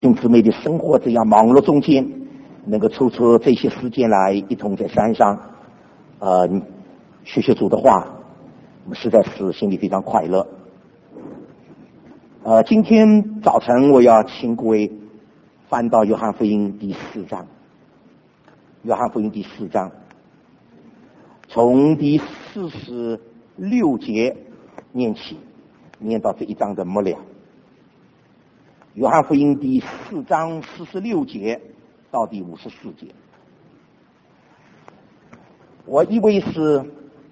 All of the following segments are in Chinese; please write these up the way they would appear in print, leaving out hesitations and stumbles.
兄姊妹的生活这样忙碌中间，能够抽出这些时间来一同在山上学学主的话，我们实在是心里非常快乐。今天早晨我要请各位翻到约翰福音第4章，约翰福音第4章，从第46节念起，念到这一章的末了。约翰福音第4章46节到第54节。我以为是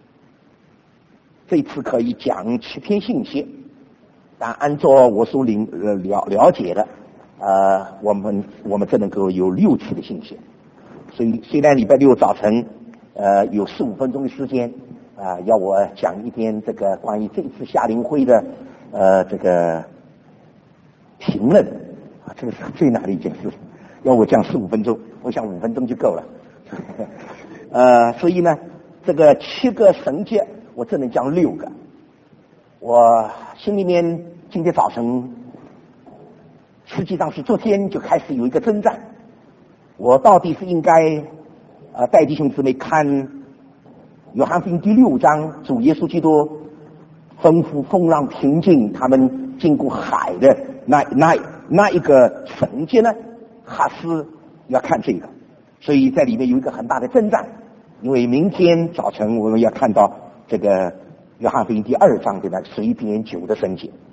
这次可以讲7篇信息，但按照我所了解的，我们只能够有6次的信息。所以虽然礼拜六早晨有15分钟的时间要我讲一点这个关于这次夏令会的这个评论这个是最难的一件事，要我讲15分钟，我想5分钟就够了。所以呢，这个7个神迹我只能讲6个。我心里面今天早晨实际上是昨天就开始有一个征战，我到底是应该带弟兄姊妹看约翰福音第6章，主耶稣基督吩咐风浪平静，他们经过海的那一个神迹呢，还是要看这个？所以在里面有一个很大的征战，因为明天早晨我们要看到这个约翰福音第2章的那水变酒的神迹，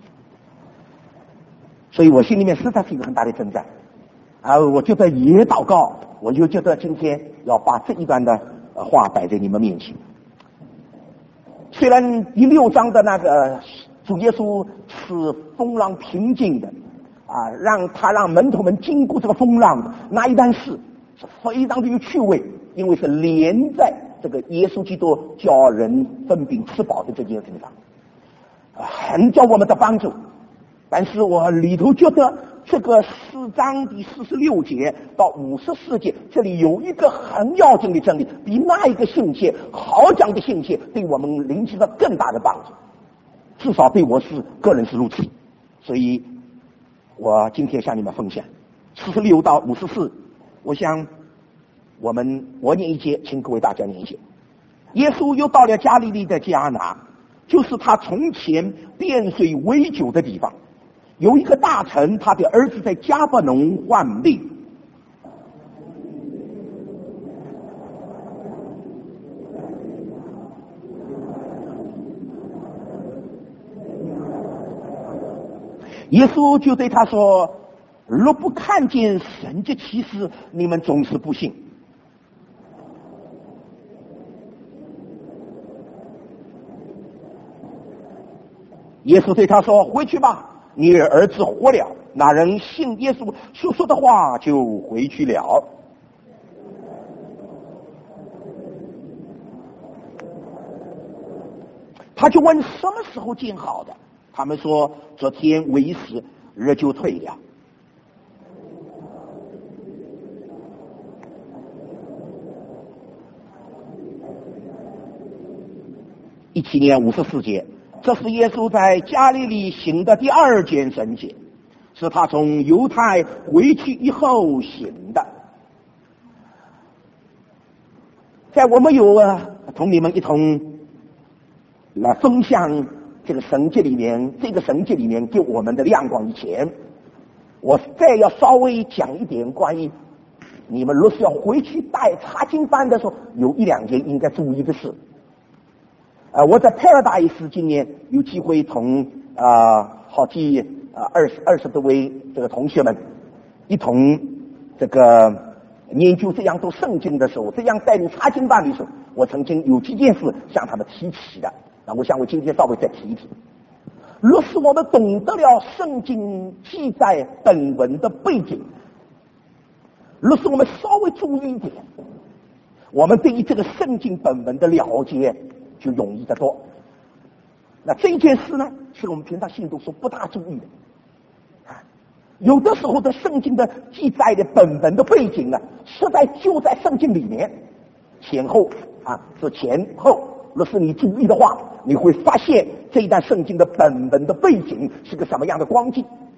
所以我心里面实在是一个很大的征战。我觉得也祷告，我就觉得今天要把这一段的话摆在你们面前。虽然第6章的那个主耶稣是风浪平静的让门徒们经过这个风浪，那一段事是非常的有趣味，因为是连在这个耶稣基督叫人分饼吃饱的这件事上，很叫我们的帮助。但是我里头觉得这个4章第46节到54节，这里有一个很要紧的真理，比那一个信息好讲的信息对我们领起了更大的帮助，至少对我个人是如此。所以我今天向你们分享46到54，我想我念一节，请各位大家念一节。耶稣又到了加利利的迦拿，就是他从前变水为酒的地方。有一个大臣，他的儿子在迦百农患病，耶稣就对他说：若不看见神迹奇事，你们总是不信。耶稣对他说：回去吧，你儿子活了。那人信耶稣所说的话，就回去了。他就问什么时候见好的，他们说昨天为时，日就退了。17年54节，这是耶稣在加利利行的第2件神迹，是他从犹太回去以后行的。在我们有同你们一同来分享这个神迹里面给我们的亮光以前，我再要稍微讲一点关于你们若是要回去带查经班的时候，有1-2件应该注意的事。我在 Paradise 今年有机会同好几20多位这个同学们一同这个研究这样读圣经的时候，这样带领查经班的时候，我曾经有几件事向他们提起的。那我想我今天稍微再提一提。若是我们懂得了圣经记载本文的背景，若是我们稍微注意一点，我们对于这个圣经本文的了解就容易得多。那这件事呢，是我们平常信徒所不大注意的。有的时候的圣经的记载的本文的背景呢，实在就在圣经里面，前后是前后。若是你注意的话，你会发现这一段圣经的本文的背景是个什么样的光景。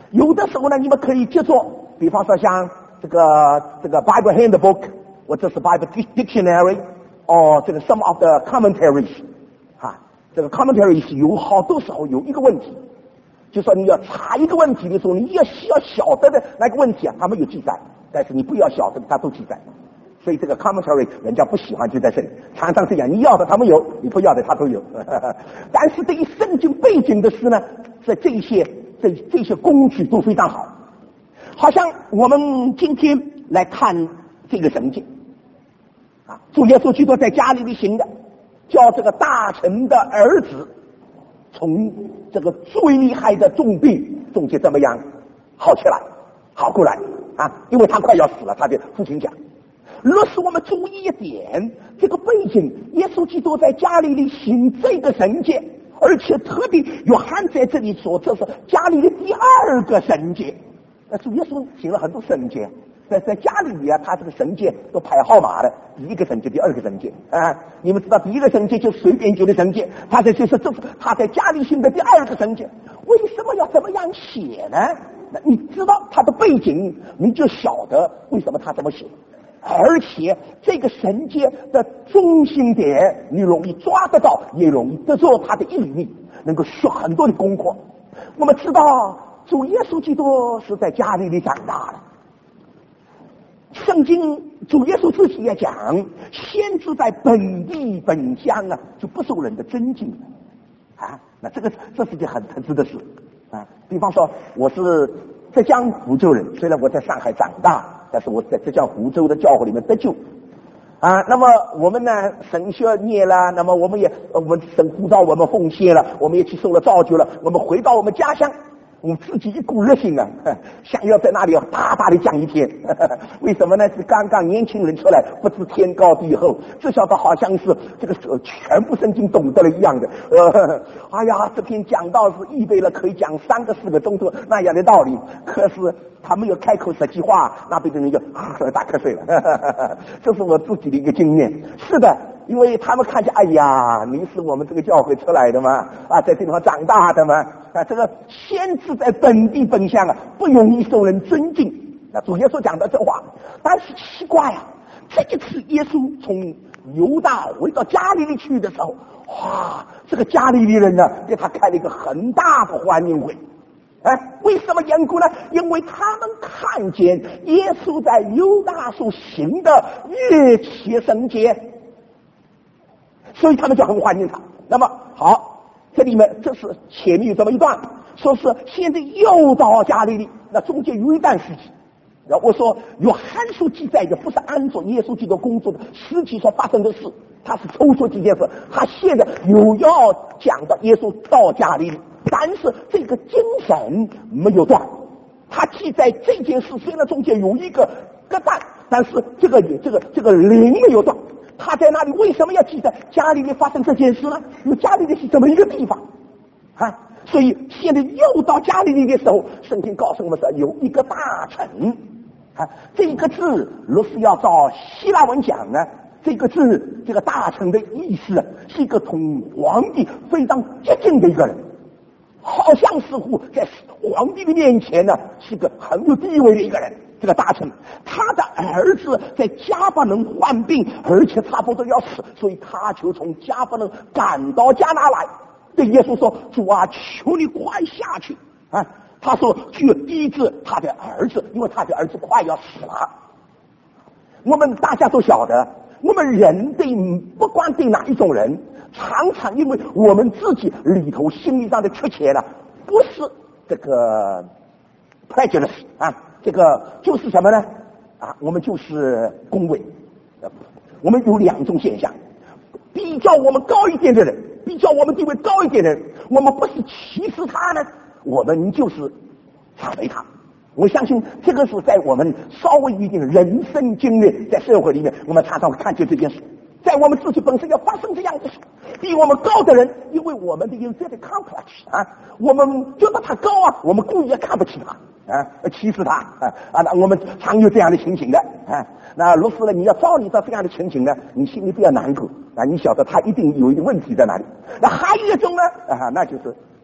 有的时候呢，你们可以接着，比方说像这个 Bible Handbook 或者是 Bible Dictionary 这个 some of the commentaries 这个 commentaries 有好多时候有一个问题，就说你要查一个问题的时候，你要晓得的那个问题他们有记载，但是你不要晓得他都记载。所以这个 commentary 人家不喜欢就在这里，常常这样，你要的他们有，你不要的他都有。但是对于圣经背景的事呢，这些工具都非常好。好像我们今天来看这个神迹主耶稣基督在加利利行的，叫这个大臣的儿子从这个最厉害的重病中间怎么样好起来，好过来因为他快要死了，他的父亲讲。若是我们注意一点这个背景，耶稣基督在加利利行这个神迹，而且特别约翰在这里说这是加利利第二个神迹。主耶稣行了很多神迹，在加利利他这个神迹都排号码的，第一个神迹，第二个神迹你们知道第一个神迹就随便就的神迹，他在加利利行的第二个神迹。为什么要这么样写呢？你知道他的背景，你就晓得为什么他这么写。而且这个神迹的中心点你容易抓得到，也容易得着它的意义，能够学很多的功课。我们知道主耶稣基督是在加利利长大的，圣经主耶稣自己也讲，先知在本地本乡就不受人的尊敬那这是件很特殊的事比方说我是浙江湖州人，虽然我在上海长大，但是我在浙江湖州的教会里面得救那么我们呢神学念了，那么我们神呼召我们奉献了，我们也去受了造就了，我们回到我们家乡，我自己一股热心想要在那里大大的讲一天为什么呢？是刚刚年轻人出来，不知天高地厚，只晓得好像是这个全部圣经懂得了一样的哎呀，这篇讲道是预备了可以讲3个4个钟头那样的道理，可是他没有开口实际话，那边的人就打瞌睡了这是我自己的一个经验。是的，因为他们看见哎呀，你是我们这个教会出来的嘛在这地方长大的嘛这个先知在本地本乡不容易受人尊敬。那主耶稣讲的这话，但是奇怪这一次耶稣从犹大回到加利利去的时候，这个加利利人呢给他开了一个很大的欢迎会为什么缘故呢？因为他们看见耶稣在犹大所行的越奇神迹，所以他们就很欢迎他。那么好，这里面这是前面有这么一段，说是现在又到加利利，那中间有一段时期。我说约翰所记载的不是按照耶稣基督工作的实际所发生的事，他是抽出几件事，他现在有要讲的耶稣到加利利，但是这个精神没有断。他记载这件事虽然中间有一个疙瘩，但是这个灵没有断。他在那里为什么要记载加利利发生这件事呢？因为加利利是这么一个地方所以现在又到加利利的时候，圣经告诉我们说有一个大臣这个字若是要照希腊文讲呢，这个字这个大臣的意思是一个同皇帝非常接近的一个人，好像似乎在皇帝的面前呢是个很有地位的一个人。这个大臣他的儿子在加巴农患病，而且差不多要死，所以他就从加巴农赶到加拿来，对耶稣说，主啊，求你快下去他说去医治他的儿子，因为他的儿子快要死了。我们大家都晓得，我们人不管对哪一种人，常常因为我们自己里头心理上的缺陷不是这个 prejudice 这个就是什么呢我们就是恭维。我们有2种现象，比较我们高一点的人，比较我们地位高一点的人，我们不是歧视他呢，我们就是赞美他。我相信这个是在我们稍微有一点人生经历，在社会里面我们常常会看见这件事。在我们自己本身要发生这样的事，比我们高的人，因为我们的有这个 complex 我们觉得他高我们故意也看不起他歧视他那我们常有这样的情形的那如此呢，你要照你到这样的情形呢，你心里不要难过你晓得他一定有一个问题在哪里。那还有一种呢那就是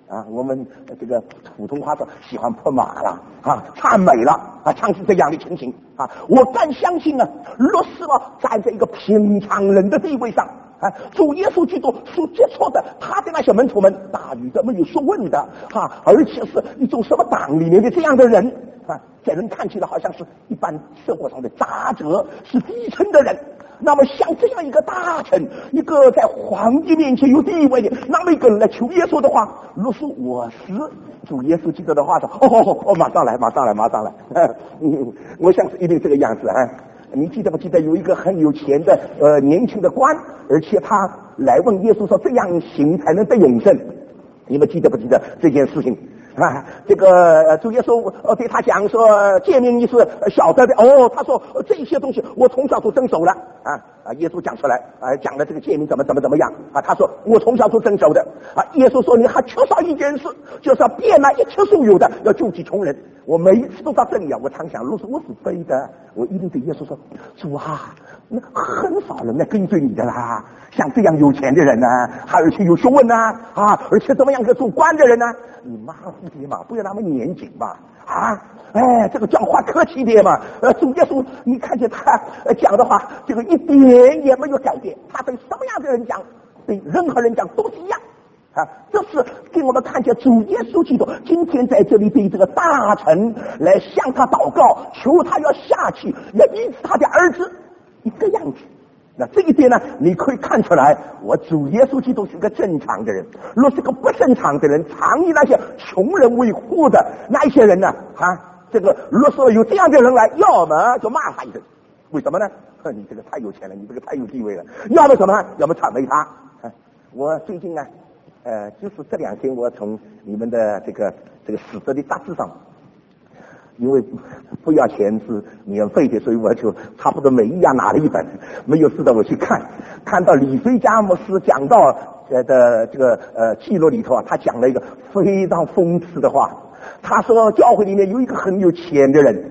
啊，我们这个普通话说喜欢泼马了啊，唱美了啊，唱是这样的情形啊。我更相信呢，若是站在一个平常人的地位上啊，主耶稣基督所接触的他的那些门徒们，大语的没有学问的啊，而且是一种什么党里面的这样的人啊，在人看起来好像是一般社会上的杂者，是低层的人。那么像这样一个大臣，一个在皇帝面前有地位的那么一个人来求耶稣的话，若是我是主耶稣基督的话说，马上来，我想是一定这个样子啊。你记得不记得有一个很有钱的年轻的官，而且他来问耶稣说这样行才能得永生，你们记得不记得这件事情啊？这个主耶稣对他讲说，诫命你是晓得的哦。他说这些东西我从小都遵守了啊。耶稣讲出来讲了这个诫命怎么样啊？他说我从小都遵守的啊。耶稣说你还缺少一件事，就是要变卖一切所有的，要救济穷人。我每一次都到这里啊，我常想，如果我是非的，我一定对耶稣说，主啊，那很少人来跟随你的啦，像这样有钱的人呢，而且有学问呢啊，而且怎么样个做官的人呢，你马虎点嘛，不要那么严谨嘛啊！哎，这个讲话客气点嘛。主耶稣，你看见他讲的话，这个一点也没有改变，他对什么样的人讲，对任何人讲都是一样啊。这是给我们看见主耶稣基督今天在这里对这个大臣来向他祷告，求他要下去，要医治他的儿子一个样子。那这一点呢，你可以看出来，我主耶稣基督是个正常的人。若是个不正常的人，常以那些穷人为祸的那一些人呢，这个若是有这样的人来，要么就骂他一顿，为什么呢？你这个太有钱了，你这个太有地位了。要么什么呢？要么谄媚他。我最近呢，就是这2天，我从你们的这个死者的杂志上。因为不要钱是免费的，所以我就差不多每一样拿了一本，没有事的我去看到李飞家牧师讲到的这个记录里头啊，他讲了一个非常讽刺的话。他说教会里面有一个很有钱的人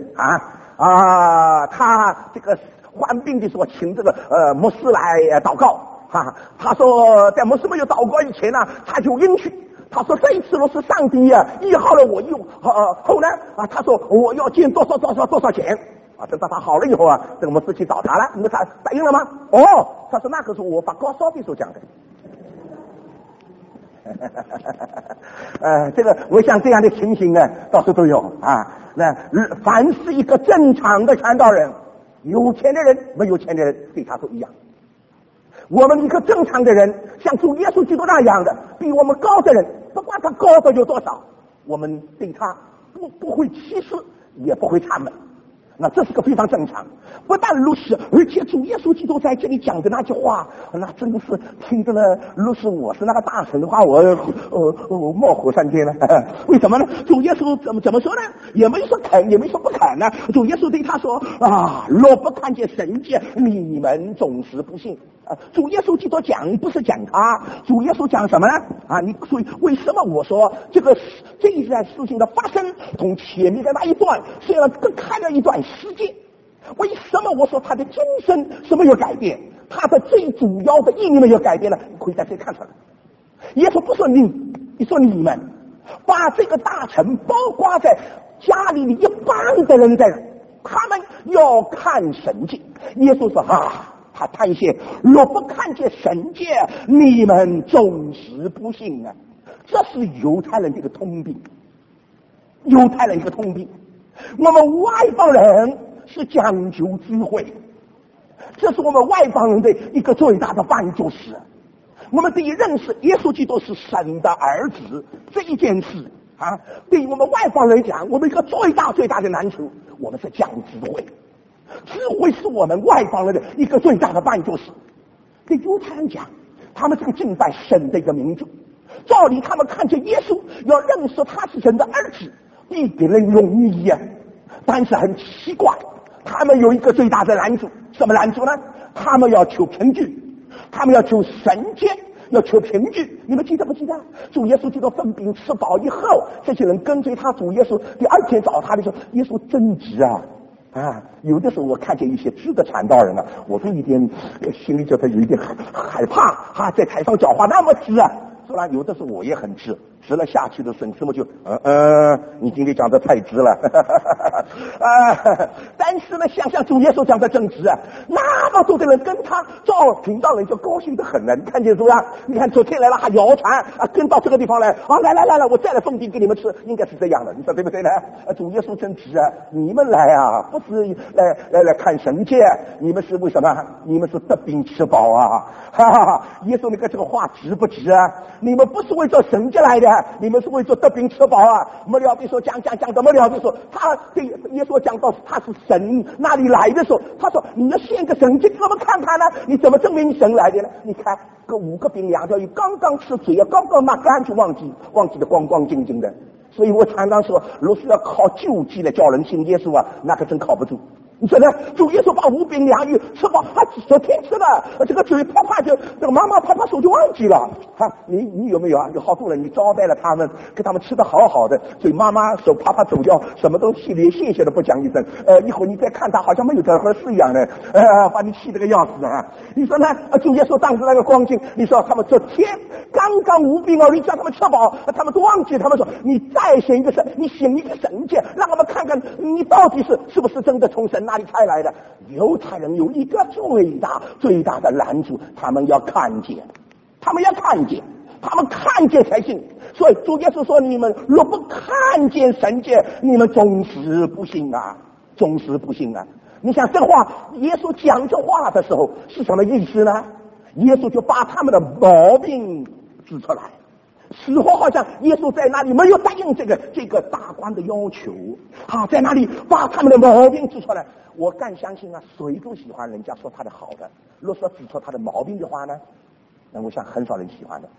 他这个患病的时候请这个牧师来祷告他说在牧师没有祷告以前呢，他就应许。他说这一次若是上帝医好了我后呢他说我要捐多少钱等到他好了以后这个牧师去找他了，那他答应了吗？他说那个是我发高烧的时候讲的。这个我想这样的情形呢，到处都有那凡是一个正常的传道人，有钱的人没有钱的人对他都一样。我们一个正常的人，像主耶稣基督那样的，比我们高的人，不管他高的有多少，我们对他不会歧视，也不会谄媚。那这是个非常正常。不但如此，而且主耶稣基督在这里讲的那句话，那真是听着呢，如是我是那个大臣的话，我冒火三天了。为什么呢？主耶稣怎么说呢？也没说肯，也没说不肯呢。主耶稣对他说若不看见神迹，你们总是不信。主耶稣基督讲不是讲他，主耶稣讲什么呢？所以为什么我说这一件事情的发生从前面的那一段虽然更开了一段时间，为什么我说他的精神是没有改变，他的最主要的意义没有改变呢？你可以在这里看出来。耶稣不说你说你们把这个大臣包括在家里的一般的人在，他们要看神迹。耶稣说他叹息，若不看见神迹，你们总是不信啊。这是犹太人的一个通病，犹太人一个通病。我们外邦人是讲究智慧，这是我们外邦人的一个最大的绊，就是我们对于认识耶稣基督是神的儿子这一件事对于我们外邦人讲，我们一个最大的难处，我们是讲智慧。智慧是我们外邦人的一个最大的绊，就是对犹太人讲，他们这个敬拜神的一个民族，照理他们看见耶稣要认识他是神的儿子比别人容易但是很奇怪，他们有一个最大的难处，什么难处呢？他们要求凭据，他们要求神迹，要求凭据。你们记得不记得主耶稣基督分饼吃饱以后，这些人跟随他，主耶稣第2天找他的时候，耶稣真直有的时候我看见一些直的传道人我都一点心里觉得有一点害怕在台上讲话那么直虽然有的时候我也很直直了下去的神师们就你今天讲的太直了但是呢，想想主耶稣讲的正直啊，那么多的人跟他照听到人就高兴得很了。你看见是吧？你看昨天来了还谣传跟到这个地方来来，我再来奉饼给你们吃，应该是这样的，你说对不对呢？主耶稣真直啊，你们来啊，不是来看神界，你们是为什么？你们是得饼吃饱啊！哈哈，耶稣那个这个话直不直啊？你们不是为做神界来的，你们是为做得饼吃饱啊！末了比说讲的末了比说，他对耶稣讲到他是神那里来的时候，他说你要献个神迹给我们看看呢？你怎么证明你神来的呢？你看这5个饼2条鱼，刚刚吃嘴啊，刚刚抹干就忘记的光光净净的。所以我常常说，若是要靠救济来叫人信耶稣啊，那可真靠不住。你说呢？主耶稣把5饼2鱼吃饱，他昨天吃了，这个嘴啪啪就这个妈妈啪啪手就忘记了。你有没有啊？有好多人你招待了他们，给他们吃的好好的，所以妈妈手啪啪走掉，什么东西连谢谢都不讲一声。一会儿你再看他好像没有这回事一样的，把你气得个要死啊！你说呢？主耶稣当时那个光景，你说他们昨天刚刚5饼2鱼叫他们吃饱，他们都忘记，他们说你再显一个神，你显一个神迹，让我们看看你到底是不是真的从神哪里才来的。犹太人有一个最大的拦阻，他们要看见，他们看见才信。所以主耶稣说，你们若不看见神迹，你们终是不信啊。你想这话，耶稣讲这话的时候是什么意思呢？耶稣就把他们的毛病指出来，似乎好像耶稣在那里没有答应这个大官的要求在那里把他们的毛病指出来。我敢相信啊，谁都喜欢人家说他的好的，若说指出他的毛病的话呢，那我想很少人喜欢的。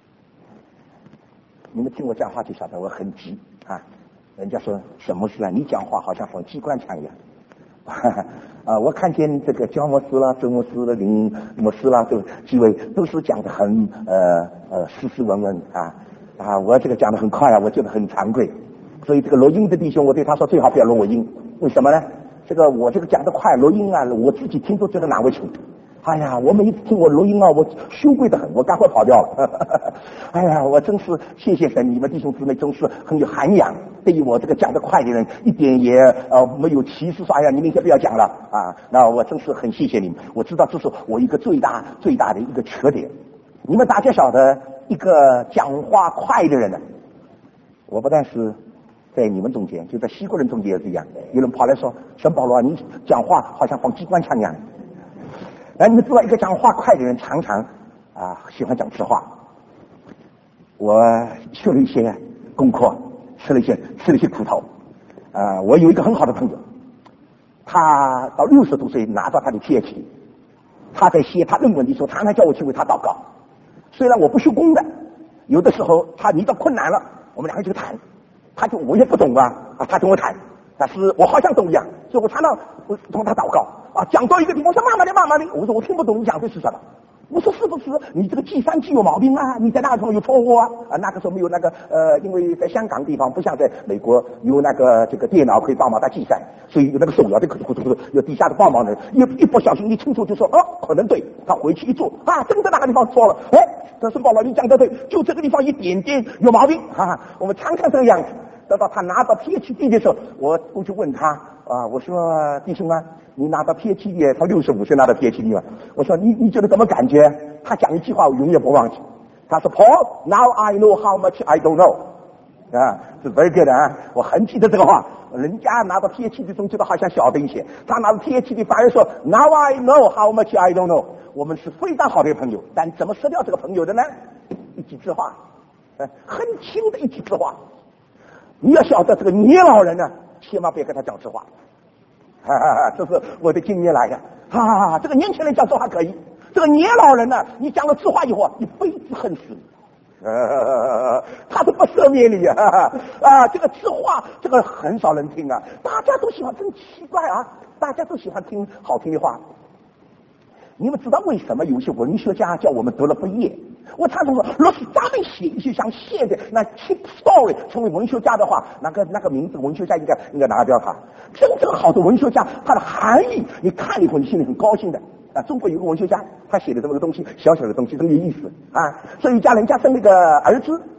你们听我讲话就晓得我很急人家说什么事啊？你讲话好像放机关枪一样我看见这个焦牧师啦、周牧师啦、林牧师啦，都几位都是讲的很斯文我这个讲的很快我觉得很惭愧。所以这个录音的弟兄，我对他说最好不要录我音，为什么呢？我这个讲的快，录音我自己听都觉得难为情。我每一次听我录音我羞愧的很，我赶快跑掉了我真是谢谢神，你们弟兄姊妹总是很有涵养，对于我这个讲得快的人一点也没有歧视，说你明天不要讲了那我真是很谢谢你们。我知道这是我一个最大的一个缺点。你们大家晓得，一个讲话快的人呢，我不但是在你们中间，就在西国人中间也是一样。有人跑来说，沈保罗你讲话好像放机关枪一样。你们知道一个讲话快的人常常喜欢讲实话。我学了一些功课，吃了一些苦头我有一个很好的朋友，他到60多岁拿到他的 PhD， 他在写他论文的时候常常叫我去为他祷告。虽然我不修功的，有的时候他遇到困难了，我们两个就谈，我也不懂他跟我谈，但是我好像懂一样，所以我常常同他祷告讲到一个地方，我说慢慢的，我说我听不懂你讲的是什么。我说是不是你这个计算机有毛病你在那个地方有错误那个时候没有那个因为在香港地方不像在美国有那个这个电脑可以帮忙他计算，所以有那个手摇的有底下的帮忙的人，一不小心一清楚就说可能对，他回去一做真的那个地方错了，这是保罗你讲的对，就这个地方一点点有毛病我们常常这个样子。等到他拿到 PhD 的时候，我就问他我说弟兄你拿到 PhD， 他65岁拿到 PhD 嘛，我说你觉得怎么感觉？他讲一句话我永远不忘记，他说 Paul, now I know how much I don't know 是 very good 我很记得这个话。人家拿到 PhD 总觉得好像晓得一些，他拿到 PhD 反而说 now I know how much I don't know。 我们是非常好的朋友，但怎么失掉这个朋友的呢？一己之话很轻的一己之话。你要晓得这个年老人千万别跟他讲实话这是我的经验来的这个年轻人讲实话可以，这个年老人你讲了实话以后一辈子恨死你他是不赦免你这个实话这个很少人听大家都喜欢，真奇怪大家都喜欢听好听的话。你们知道为什么有些文学家叫我们得了不业？我常常说，若是咱们写一些像现在那 cheap story 成为文学家的话，那个名字文学家应该拿掉它。真正好的文学家，他的含义你看了以后你心里很高兴的中国有个文学家，他写的这么个东西，小小的东西很有意思所以家人家生了个儿子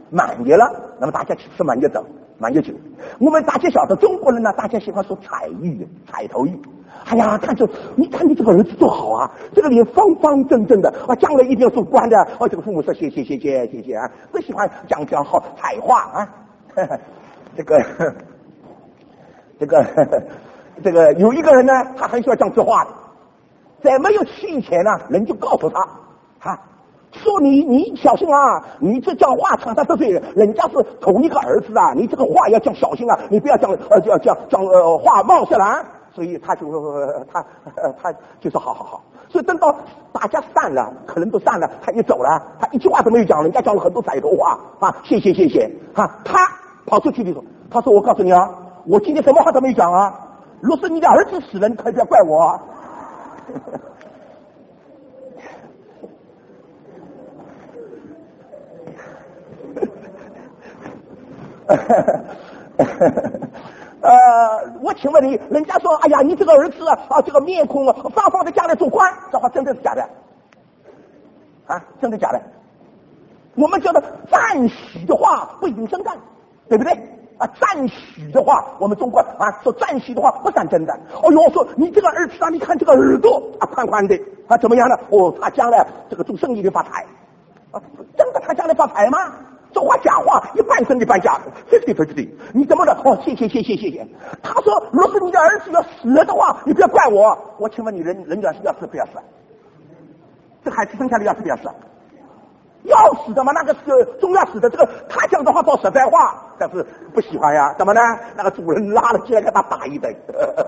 满月了，那么大家去吃满月粥、满月酒。我们大家晓得中国人呢，大家喜欢说彩玉、彩头玉。哎呀，你看你这个儿子多好啊，这个脸方方正正的啊，将来一定要做官的。这个父母说谢谢啊，都喜欢讲好彩话啊。这个有一个人呢，他很喜欢讲这话的，在没有去以前呢，人就告诉他说你小心啊，你这讲话常常得罪人，人家是同一个儿子啊，你这个话要讲小心啊，你不要讲话冒失了。所以他就说好。所以等到大家散了，可能都散了，他一走了，他一句话都没有讲，人家讲了很多彩头话啊，谢谢啊，他跑出去的时候，他说我告诉你啊，我今天什么话都没讲啊，若是你的儿子死了，你可以不要怪我啊。我请问你，人家说哎呀，你这个儿子啊，这个面孔方方的，将来做官，这话真的是假的？啊，真的假的？我们觉得赞许的话不一定真的，对不对？啊，赞许的话，我们中国说赞许的话不算真的。说你这个儿子啊，你看这个耳朵宽宽的啊，怎么样呢？他将来这个做生意的发财啊，真的他将来发财吗？这话假话，一半真一半假，50-50。你怎么的？谢谢。他说，若是你的儿子要死了的话，你不要怪我。我请问你，人家是要死不要死？这孩子生下来要死不要死？要死的嘛，那个是总要死的。这个他讲的话倒实在话，但是不喜欢呀。怎么呢？那个主人拉了进来给他打一顿。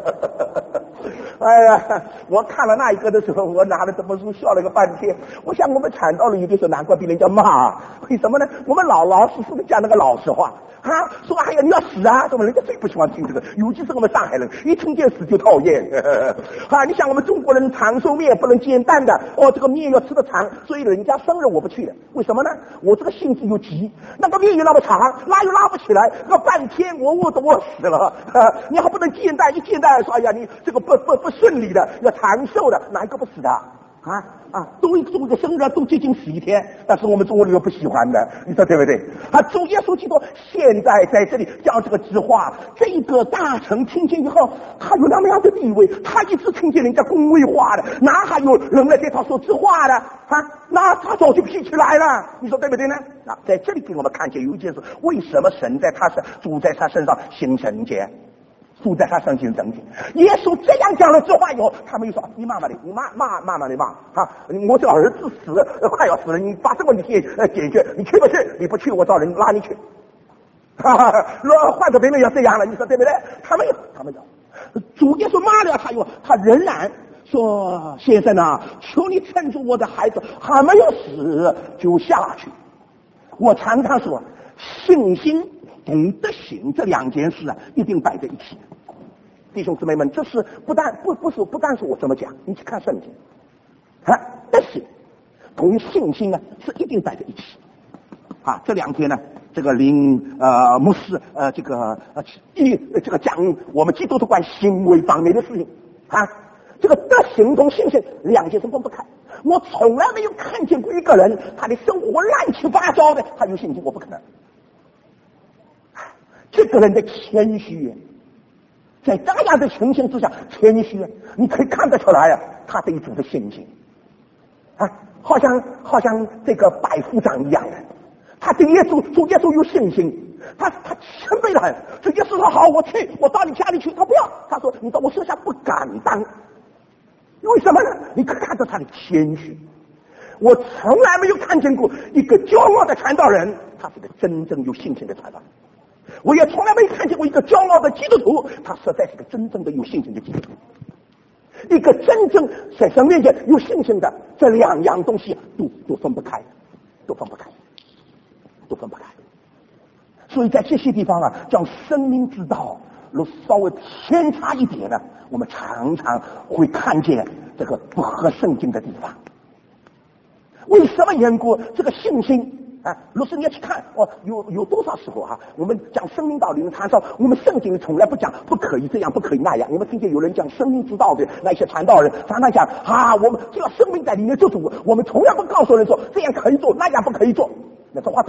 哎呀，我看了那一个的时候，我拿了这本书笑了个半天。我想我们传道了，有的时候难怪被人家骂，为什么呢？我们老实实的讲那个老实话说哎呀你要死啊，怎么人家最不喜欢听这个，尤其是我们上海人，一听见死就讨厌。你想我们中国人长寿面不能煎蛋的，这个面要吃得长，所以人家生日我不去了。为什么呢？我这个性子又急，那个面又那么长，拉又拉不起来，那半天我都饿死了。你还不能煎蛋，一煎蛋说哎呀你这个不顺利的，要长寿的，哪一个不死的？都一个生日都接近死一天，但是我们中国人又不喜欢的，你说对不对？主耶稣基督现在在这里讲这个直话，这个大臣听见以后，他有那么样的地位，他一直听见人家恭维话的，哪还有人来对他说直话的那他早就脾气来了，你说对不对呢？在这里给我们看见有一件事，为什么神在他身住在他身上行神迹？住在他身上整体，耶稣这样讲了这话以后，他们又说你骂骂的，你骂我这儿子死了，快要死了，你把这个问题解决，你去不去？你不去，我找人拉你去。换个别人要这样了，你说对不对？他们有主耶稣骂了他仍然说先生啊，求你撑住我的孩子还没有死就下去。我常常说信心懂得行这两件事一定摆在一起。弟兄姊妹们，这是不但是我这么讲，你去看圣经但是同信心是一定摆在一起这两天呢，这个林牧师这个讲我们基督徒关行为方面的事情这个德行同信心两件事分不开。我从来没有看见过一个人他的生活乱七八糟的他有信心，我不可能。这个人的谦虚，在这样的情形之下谦虚，你可以看得出来他对主的信心好像这个百夫长一样的，他对主耶稣有信心，他谦卑的很。主耶稣说好，我去，我到你家里去，他不要，他说你到我身下不敢当。为什么呢？你可以看到他的谦虚。我从来没有看见过一个骄傲的传道人，他是个真正有信心的传道人。我也从来没看见过一个骄傲的基督徒，他实在是个真正的有信心的基督徒。一个真正在神面前有信心的，这两样东西都分不开。所以在这些地方讲生命之道若稍微偏差一点呢，我们常常会看见这个不合圣经的地方。为什么缘故？这个信心若是你要去看有多少时候我们讲生命道理的传道，我们圣经从来不讲不可以这样不可以那样。我们听见有人讲生命之道的那些传道人常常讲我们只要生命在里面做主，我们从来不告诉人说这样可以做那样不可以做。那这话对，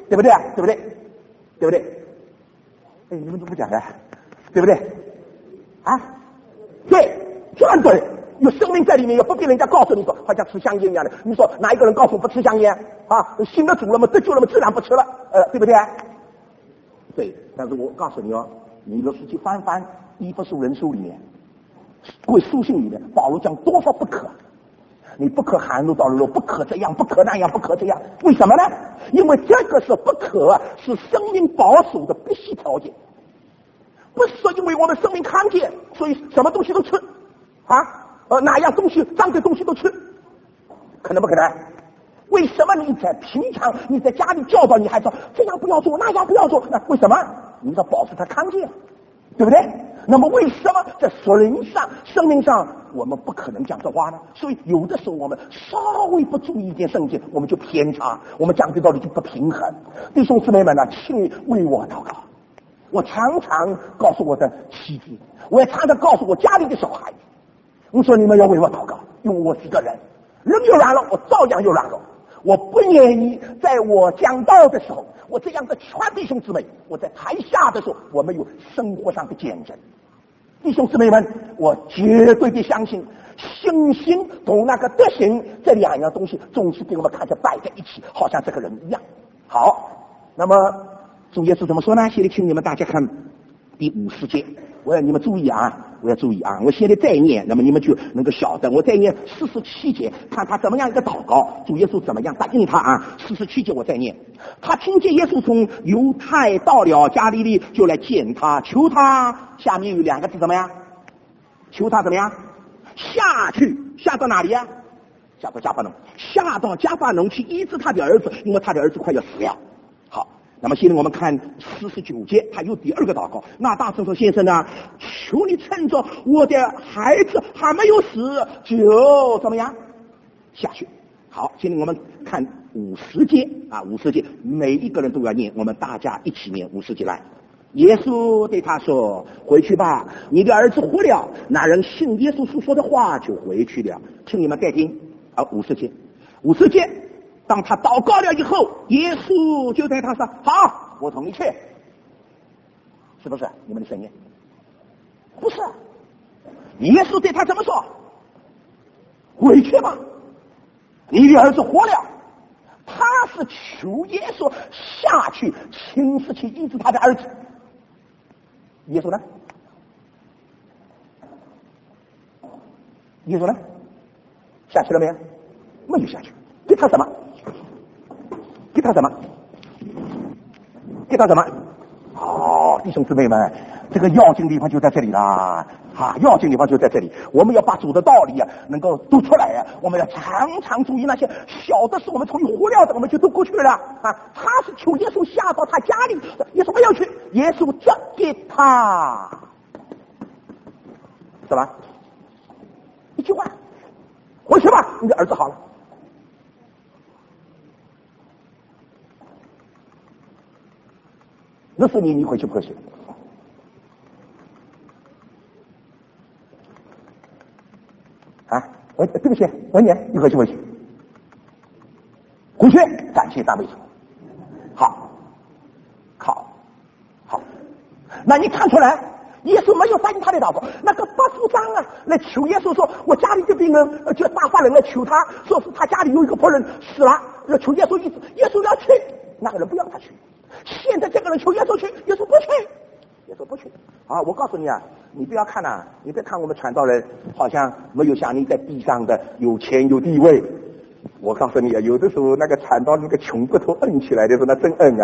对不对啊？对不对？对不对？哎，你们怎么不讲的？对不对？啊？对，全对。有生命在里面，也不必人家告诉你说，好像吃香烟一样的。你说哪一个人告诉我不吃香烟啊？信了主了嘛，得救了嘛，自然不吃了，对不对？对，但是我告诉你哦，你若是去翻以弗所人书里面，贵书信里面，保罗讲多少不可，你不可含怒到了，不可这样，不可那样，不可这样，为什么呢？因为这个是不可，是生命保守的必须条件，不是说因为我们生命康健，所以什么东西都吃啊。哪样东西脏的东西都吃，可能不可能？为什么你在平常你在家里教导你孩子这样不要做，那样不要做？那为什么？你要保持他康健，对不对？那么为什么在属灵上、生命上我们不可能讲这话呢？所以有的时候我们稍微不注意一件圣经，我们就偏差，我们讲的道理就不平衡。弟兄姊妹们呢，请为我祷告。我常常告诉我的妻子，我也常常告诉我家里的小孩子。我说你们要为我祷告，因为我是个人，人又软了，我照样又软了。我不愿意在我讲道的时候，我这样的劝弟兄姊妹，我在台下的时候，我们有生活上的见证。弟兄姊妹们，我绝对的相信，信心同那个德行这两样东西，总是给我们看着摆在一起，好像这个人一样。好，那么主耶稣怎么说呢？现在请你们大家看第50节。我要你们注意啊！我要注意啊！我现在再念，那么你们就能够晓得。我再念47节，看他怎么样一个祷告，主耶稣怎么样答应他啊！47节我再念，他听见耶稣从犹太到了加利利，就来见他，求他。下面有2个字怎么样？求他怎么样？下去，下到哪里呀？下到加法农，下到加法农去医治他的儿子，因为他的儿子快要死了。好。那么现在我们看49节，他有第2个祷告。那大声说：“先生啊，求你趁着我的孩子还没有死，就怎么样下去。”好，现在我们看50节啊，50节每一个人都要念，我们大家一起念50节来。耶稣对他说：“回去吧，你的儿子活了。”那人信耶稣所说的话，就回去了。请你们再听啊，50节，50节。当他祷告了以后，耶稣就对他说：“好，我同你去。”是不是你们的声音？不是，耶稣对他怎么说？回去吧，你的儿子活了。他是求耶稣下去亲自去医治他的儿子。耶稣呢？耶稣呢？下去了没有？没有下去。给他什么？给他什么？给他什么？哦，弟兄姊妹们，这个要紧的地方就在这里啦！要紧的地方就在这里。我们要把主的道理能够读出来我们要常常注意那些小的事，我们从忽略的，我们就都过去了他是求耶稣下到他家里，耶稣不要去，耶稣交给他，是吧？一句话，回去吧，你的儿子好了。若是你回去不回去？对不起，问你回去不回去？回去，感谢大卫主。好，那你看出来，耶稣没有答应他的祷告。那个巴夫长来求耶稣说：“我家里的病人，就大发人来求他，说是他家里有一个仆人死了，要求耶稣医治。耶稣要去，那个人不要他去。现在这个人求耶稣去，耶稣不去。”耶稣不去我告诉你你不要看你别看我们传道人好像没有像你在地上的有钱有地位。我告诉你有的时候那个传道那个穷骨头摁起来的时候，那真摁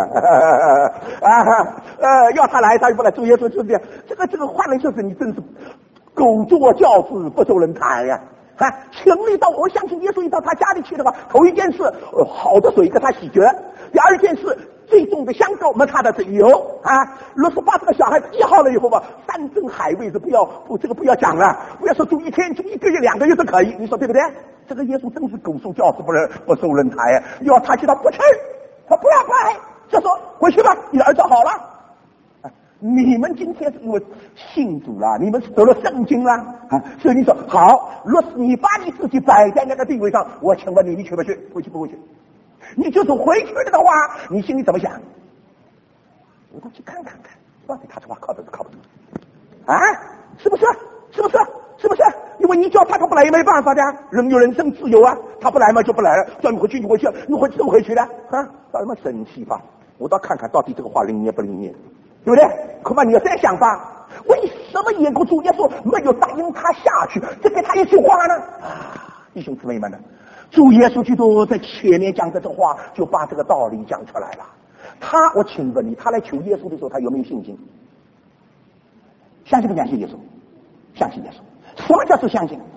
要他来他就不来。主耶稣就是这样，这个换人就是你真是狗作教子不受人抬请你到，我相信耶稣一到他家里去的话，头一件事好的水给他洗脚，第二件事最重的香膏没他的是油若是把这个小孩子医好了以后吧，3珍海味是不要讲了，不要说住1天住1个月2个月都可以，你说对不对？这个耶稣真是狗受教子不受人抬要他去他不去，他不要拜，就说回去吧，你的儿子好了。你们今天是因为信主了，你们是得了圣经了所以你说好，若是你把你自己摆在那个地位上，我请问你去不去？回去不回去？ 你就是回去了的话，你心里怎么想？我倒去看看，到底他这话靠得靠不住啊？是不是？是不是？是不是？因为你叫他不来也没办法的，人有人身自由啊，他不来嘛就不来了，叫你回去你回去，你回去怎么回去的啊？搞什么生气法？我倒看看到底这个话灵验不灵验，对不对？恐怕你要再想吧，为什么耶稣主耶稣没有答应他下去，只给他一句话呢？弟兄姊妹们呢，主耶稣基督在前面讲的这话，就把这个道理讲出来了。我请问你，他来求耶稣的时候，他有没有信心？相信不相信耶稣？相信耶稣。什么叫做相信？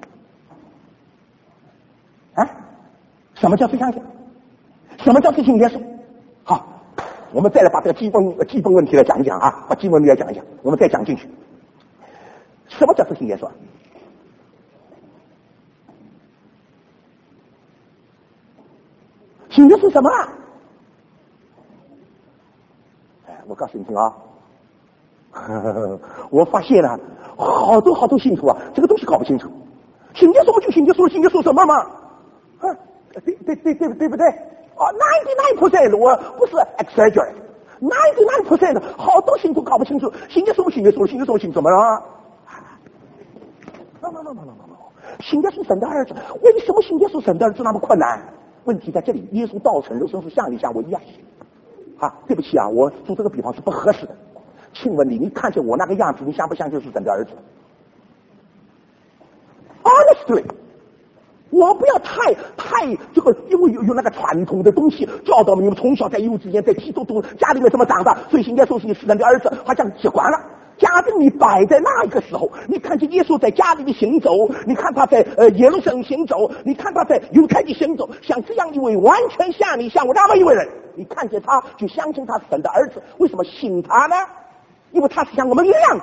啊？什么叫做相信？什么叫做信耶稣？好，我们再来把这个基本问题来讲一讲啊，把基本问题来讲一讲，我们再讲进去。什么叫做信耶稣？信耶稣什么啊？我告诉你听啊，我发现了好多信徒啊，这个东西搞不清楚。信耶稣不就信耶稣，信耶稣什么吗？啊，对不对？啊 ，99% 我不是 exaggerate，99% 好多信徒搞不清楚，信耶稣不信耶稣，信耶稣信什么了？no， 信耶稣神的儿子，为什么信耶稣神的儿子那么困难？问题在这里，耶稣道成肉身是像你像我一样。对不起啊，我做这个比方是不合适的。请问你看见我那个样子，你相不相信是神的儿子 ？Honestly， 我不要太这个，因为有那个传统的东西教导你们从小在幼稚园在基督徒家里面这么长大，所以信耶稣是神的儿子，好像习惯了。假定你摆在那一个时候，你看见耶稣在家里的行走，你看他在耶路撒冷行走，你看他在犹太地行走，像这样一位完全像你像我那么一位人，你看见他就相信他是神的儿子。为什么信他呢？因为他是像我们一样子。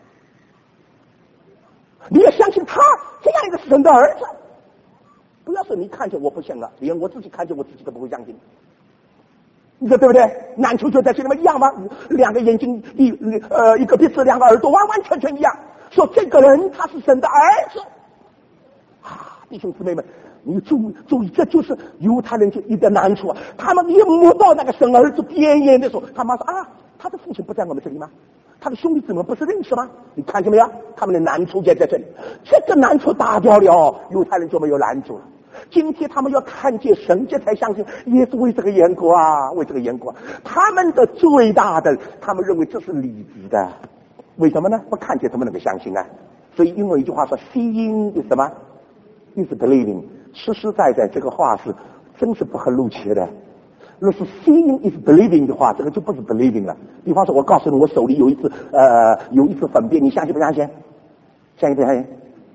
你要相信他这样一个神的儿子，不要说你看见我不信了，连我自己看见我自己都不会相信。你说对不对？篮球就在这里面一样吗？两个眼睛一个鼻子两个耳朵完完全全一样，说这个人他是神的儿子弟兄姊妹们，你注意，这就是犹太人就一个难处，他们一摸到那个神儿子边缘的时候，他们说他的父亲不在我们这里吗？他的兄弟姊妹不是认识吗？你看见没有？他们的难处就在这里，这个难处打掉了，犹太人就没有难处了。今天他们要看见神，这才相信耶稣。为这个缘故为这个缘故他们的最大的，他们认为这是理智的。为什么呢？不看见怎么能够相信啊？所以因为一句话说 seeing is 什么 is believing， 实实在在这个话是真是不合逻辑的。若是 seeing is believing 的话，这个就不是 believing 了。比方说我告诉你，我手里有一次粪便，你相信不相信？相信不相信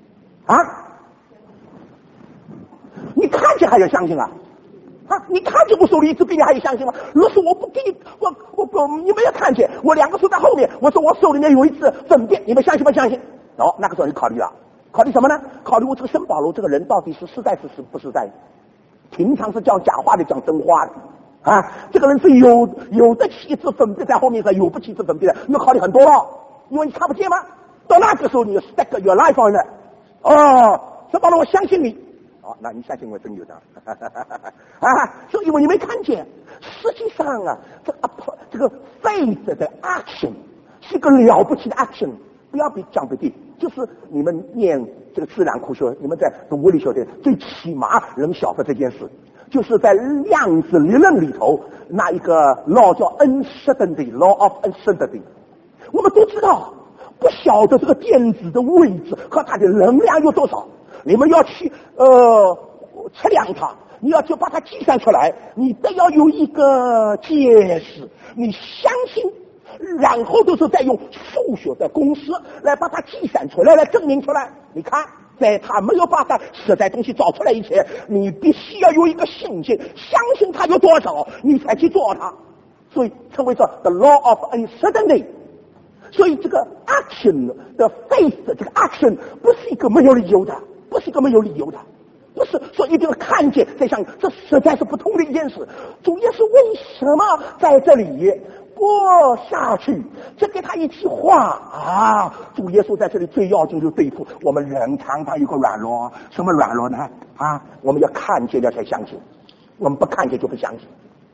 你看见还要相信你看见我手里一支笔，你还要相信吗？若是我不给你，你没有看见，我两个手在后面，我说我手里面有一支粪便，你们相信不相信？那个时候你考虑了，考虑什么呢？考虑我这个圣保罗这个人到底是实在是不实在？平常是讲假话的，讲真话的这个人是有得起一支粪便在后面，是有不起一支粪便的，那考虑很多了，因为你看不见吗？到那个时候你 stake your life on it。圣保罗，我相信你。那你相信我真有的所以因为你没看见，实际上这个 faith 的 action 是一个了不起的 action， 不要讲不对，就是你们念这个自然科学，你们在读物理学的最起码能晓得这件事，就是在量子理论里头那一个 law 叫 uncertainty law of uncertainty， 我们都知道，不晓得这个电子的位置和它的能量有多少，你们要去测量它，你要去把它计算出来，你都要有一个解释，你相信，然后都是在用数学的公式来把它计算出来，来证明出来。你看，在他没有把它实在东西找出来以前，你必须要有一个信心，相信它有多少，你才去做它。所以称为说 the law of uncertainty。所以这个 action 的 faith 这个 action 不是一个没有理由的，不是一个没有理由的，不是说一定要看见在想，这实在是不同的一件事。主耶稣为什么在这里过下去？这给他一句话主耶稣在这里最要紧就是对付我们人常常有个软弱，什么软弱呢？我们要看见了才相信。 我们不看见就不相信，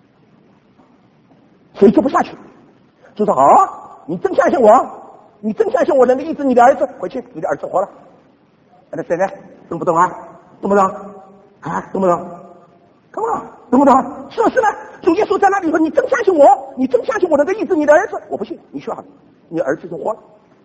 所以就不下去，就说你真相信我，你真相信我能够医治你的儿子，回去你的儿子活了。那现在懂不懂啊？懂不懂啊？懂不懂？懂啊？懂不懂？是不是呢？主耶稣在那里说：“你真相信我，你真相信我能够医治你的儿子。”我不信，你去好了，你儿子就活了。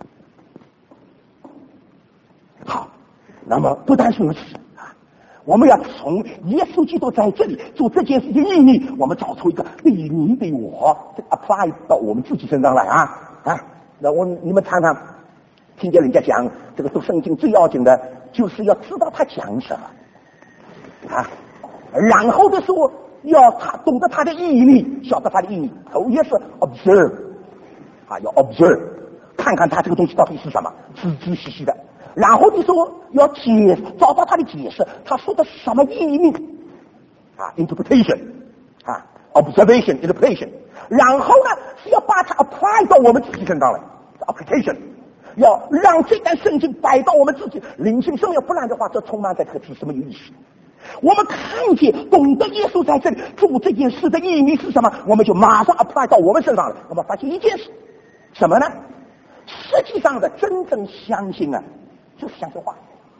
好，那么不单是如此啊，我们要从耶稣基督在这里做这件事情意义，我们找出一个对你对我这个 apply 到我们自己身上来啊！那你们常常听见人家讲，这个读圣经最要紧的就是要知道他讲什么啊，然后的时候要他懂得他的意义，晓得他的意义。头也是 observe 啊，要 observe 看看他这个东西到底是什么，仔仔细细的。然后的时候要找到他的解释，他说的什么意义啊 ？interpretation 啊 ，observation interpretation。然后呢是要把它 apply 到我们自己身上来 ，application。要让这段圣经摆到我们自己灵性生命，不然的话，这充满在这个字什么有意思？我们看见懂得耶稣在这里做这件事的意义是什么，我们就马上 apply 到我们身上了。我们发现一件事，什么呢？实际上的真正相信啊，就是相信话。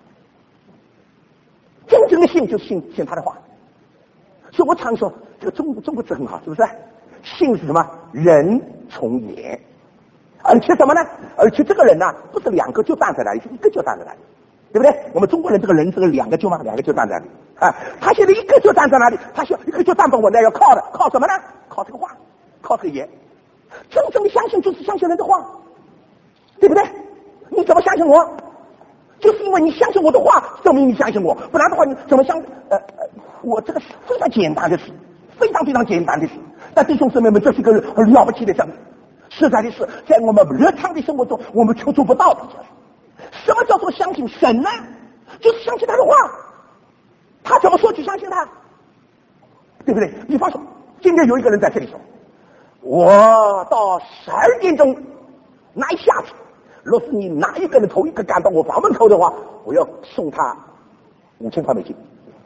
真正的信就是信他的话。所以我常说，这个中国字很好，是不是？信是什么？人从言。而且什么呢？而且这个人呢，不是两个就站在那里，是一个就站在那里，对不对？我们中国人这个人这个两个就嘛，两个就站在那里啊。他现在一个就站在那里，他一个就站在我那，要靠的，靠什么呢？靠这个话，靠这个言。真正的相信就是相信人的话，对不对？你怎么相信我？就是因为你相信我的话，证明你相信我，不然的话你怎么相？我这个是非常简单的事，非常非常简单的事。但弟兄姊妹们，这是一个很了不起的事。实在的是，在我们日常的生活中，我们却做不到的。什么叫做相信神呢？就是相信他的话，他怎么说就相信他，对不对？比方说，今天有一个人在这里说，我到12点钟那一下子，若是你哪一个人头一个赶到我房门口的话，我要送他5000块美金。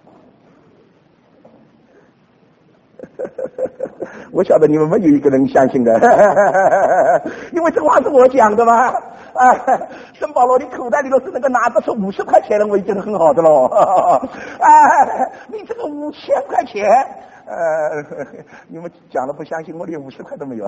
我晓得你们没有一个人相信的，因为这话是我讲的嘛。圣保罗，你口袋里头是能够拿得出50块钱的，我已经很好的喽。你这个5000块钱，你们讲了不相信，我连50块都没有。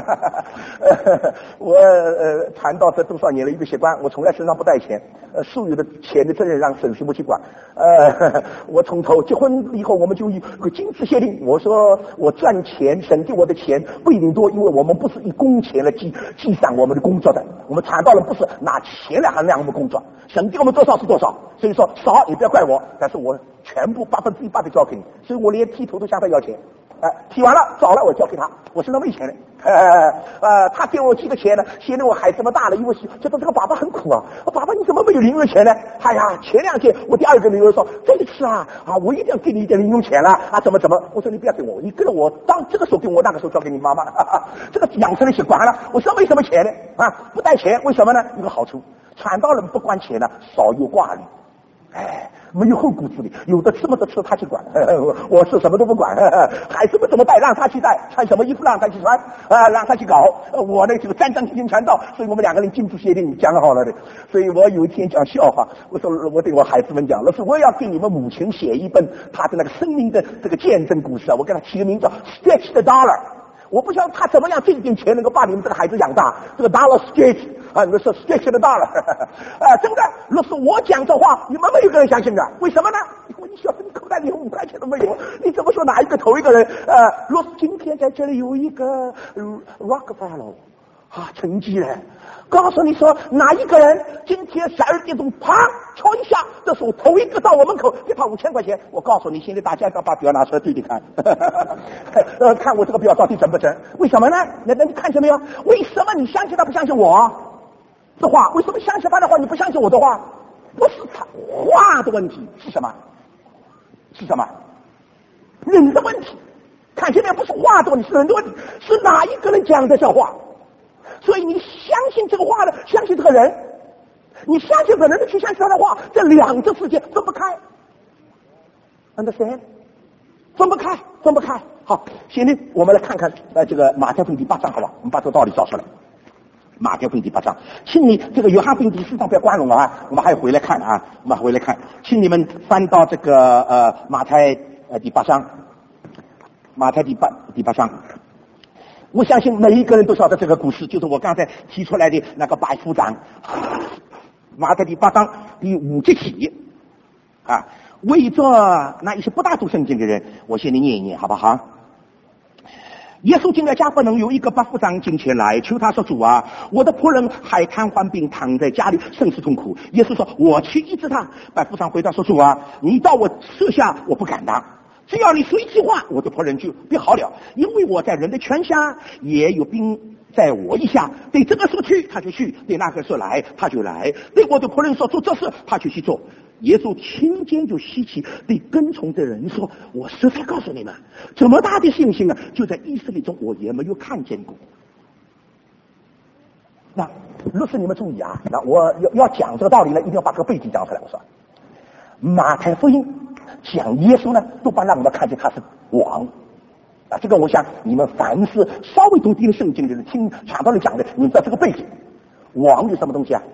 我传道这多少年了，一个习惯，我从来身上不带钱，所有的钱的责任让神师母去管。我从头结婚以后，我们就有个金字协定，我说我赚钱，神给我的钱不一定多，因为我们不是以工钱来计算我们的工作的，我们传道人不是拿钱来衡量我们工作，神给我们多少是多少，所以说少也不要怪我，但是我全部100%的交给你，所以我连剃头都向他要钱。剃完了早了我交给他，我身上没钱了。他给我寄的钱呢，现在我孩子这么大了，因为觉得这个爸爸很苦啊，爸爸你怎么没有零用钱呢？哎呀，前2天我第2个女儿说，这一次我一定要给你一点零用钱了怎么？我说你不要给我，你跟着我，当这个时候给我，那个时候交给你妈妈。这个养成了习惯了。我说没什么钱呢不带钱，为什么呢？有个好处，传道人不管钱呢，少有挂虑。没有后顾之忧，有的吃没得吃他去管，我是什么都不管，孩子们怎么带让他去带，穿什么衣服让他去穿让他去搞，我呢就战战兢兢传道，所以我们2个人金字协定讲好了的。所以我有一天讲笑话，我说我对我孩子们讲，老师我要给你们母亲写一本他的那个生命的这个见证故事我给他起个名叫 Stretch the Dollar。我不晓得他怎么样这一点钱能够把你们这个孩子养大，这个 dollar stretch 你们说 stretch the dollar 真的，若是我讲这话，你们没有个人相信的，为什么呢？因为你晓得你口袋里5块钱都没有，你怎么说哪一个头一个人若是今天在这里有一个 Rockefeller 成绩了，告诉你说哪一个人今天12点钟啪敲一下，这时候头一个到我门口给他5000块钱，我告诉你，现在大家要把表拿出来对对看看我这个表到底真不真？为什么呢？那你看见没有？为什么你相信他不相信我的话？为什么相信他的话你不相信我的话？不是他话的问题，是什么？是什么？人的问题。看见没有？不是话的问题，是人的问题，是哪一个人讲的这话？所以你相信这个话的，相信这个人，你相信这个人的去相信他的话，这2个世界分不开。Understand？ 分不开，分不开。好，现在我们来看看这个马太福音第8章，好吧？我们把这个道理找出来。马太福音第8章，请你这个约翰福音第4章不要关了啊，我们还回来看啊，我们回来看，请你们翻到这个马太第8章，马太第八章。我相信每一个人都晓得这个故事，就是我刚才提出来的那个百夫长。马太第8章第5节起啊，为着那一些不大读圣经的人，我先来念一念，好不好？耶稣进了加百农，有一个百夫长进前来求他说：“主啊，我的仆人害瘫痪病，躺在家里，甚是痛苦。”耶稣说：“我去医治他。”百夫长回答说：“主啊，你到我舍下，我不敢当。只要你说一句话，我的仆人就必好了。因为我在人的权下，也有兵在我以下。对这个说去，他就去；对那个说来，他就来；对我的仆人说做这事，他就去做。”耶稣听见就稀奇，对跟从的人说：“我实在告诉你们，这么大的信心啊，就在以色列中我也没有看见过。”那若是你们注意啊，那我要讲这个道理呢，一定要把这个背景讲出来。我说，马太福音讲耶稣呢，都把让我们看见他是王啊。这个我想你们凡是稍微读点圣经的人，听传道人讲的，你知道这个背景，王有什么东西啊？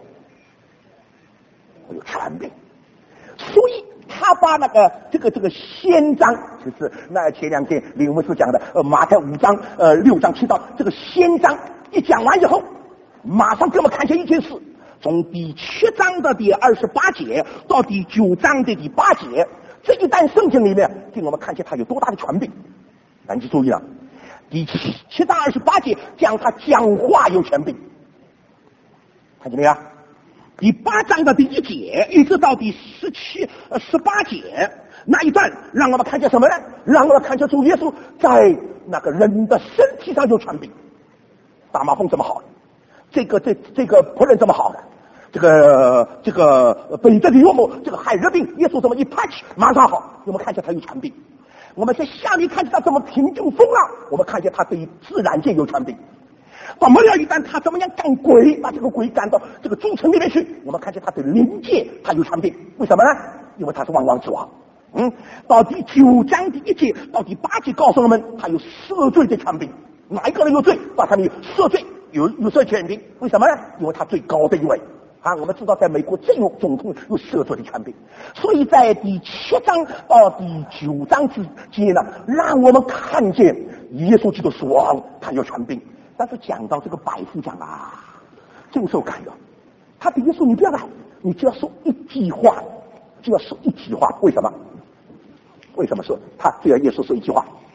有权柄。所以他把那个这个先章，就是那前2天李牧师讲的马太5章6章7章，这个先章一讲完以后，马上给我们看见一件事，从第7章的第28节到第9章的第8节，这一段圣经里面给我们看见他有多大的权柄。那你注意了，第7章28节讲他讲话有权柄，看见没有？第8章的第1节一直到第17、18节那一段，让我们看见什么呢？让我们看见主耶稣在那个人的身体上有权柄。大麻风这么好，这个仆人这么好的，这个北泽的幽默，这个海热病，耶稣这么一 touch 马上好。我们看见他有权柄。我们在下面看见他怎么平静风浪，我们看见他对自然界有权柄。到末了一旦他怎么样赶鬼，把这个鬼赶到这个诸城里面去，我们看见他对灵界他有权柄。为什么呢？因为他是万王之王。到第9章第1节到第8节告诉我们，他有赦罪的权柄。哪一个人有罪，把他们有赦罪，有赦权柄。为什么呢？因为他最高的一位啊。我们知道在美国只有总统有赦罪的权柄，所以在第7章到第9章之间呢，让我们看见耶稣基督是王，他有权柄。但是讲到这个百夫长啊，真受感动。他对耶稣，你不要来，你只要说一句话，就要说一句话。为什么？为什么说他只要耶稣说一句话？